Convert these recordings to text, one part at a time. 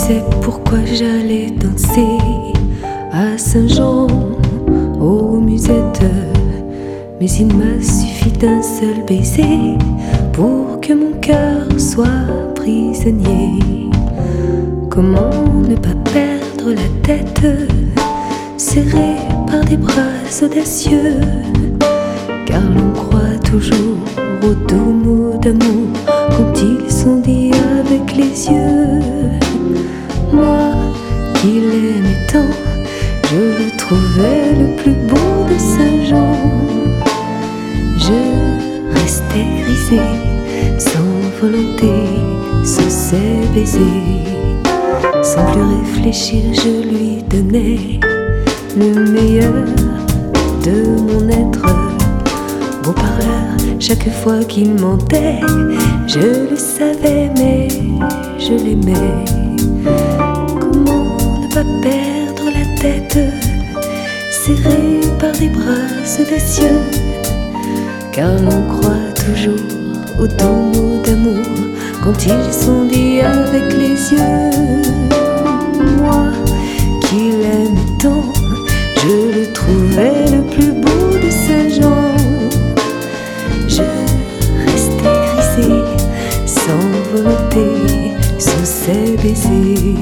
sais pourquoi j'allais danser à Saint-Jean, au musette. Mais il m'a suffi d'un seul baiser pour que mon cœur soit prisonnier. Comment ne pas perdre la tête, serré par des bras audacieux, car l'on croit toujours aux doux mots d'amour quand ils sont dits avec les yeux. Moi qui l'aimais tant, je le trouvais le plus beau de Saint-Jean. Je restais grisé, sans volonté, sous ses baisers. Sans plus réfléchir, je lui donnais le meilleur de mon être. Beau parleur, chaque fois qu'il mentait, je le savais, mais je l'aimais. Comment ne pas perdre la tête, serré par des bras audacieux, car l'on croit toujours aux doux mots d'amour quand ils sont dits avec les yeux. Moi qui l'aimais tant, je le trouvais le plus beau de Saint-Jean. Je restais grisé, sans volonté, sous ses baisers.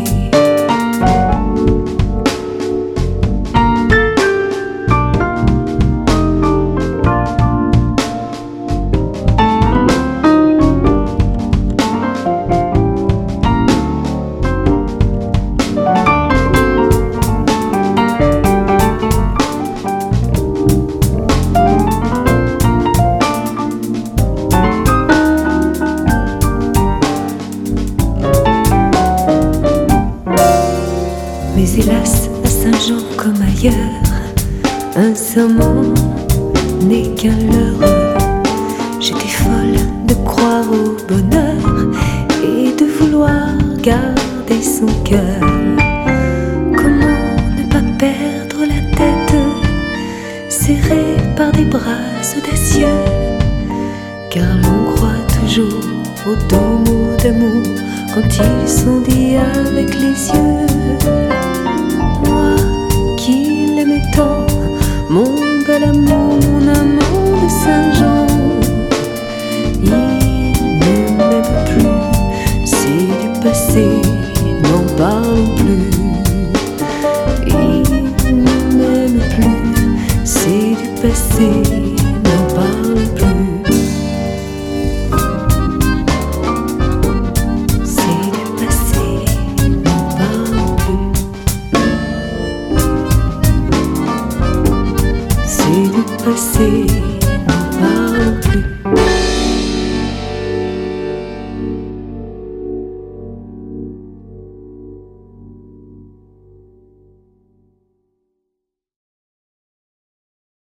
Mais hélas, à Saint-Jean comme ailleurs, un serment n'est qu'un leurre. J'étais folle de croire au bonheur et de vouloir garder son cœur. Comment ne pas perdre la tête, serré par des bras audacieux, car l'on croit toujours aux doux mots d'amour quand ils sont dits avec les yeux. Moi qui l'aimais tant, mon bel amour, mon amour de Saint-Jean, il ne m'aime plus, c'est du passé, n'en parlons plus. Il ne m'aime plus, c'est du passé, n'en parlons plus. C'est du passé,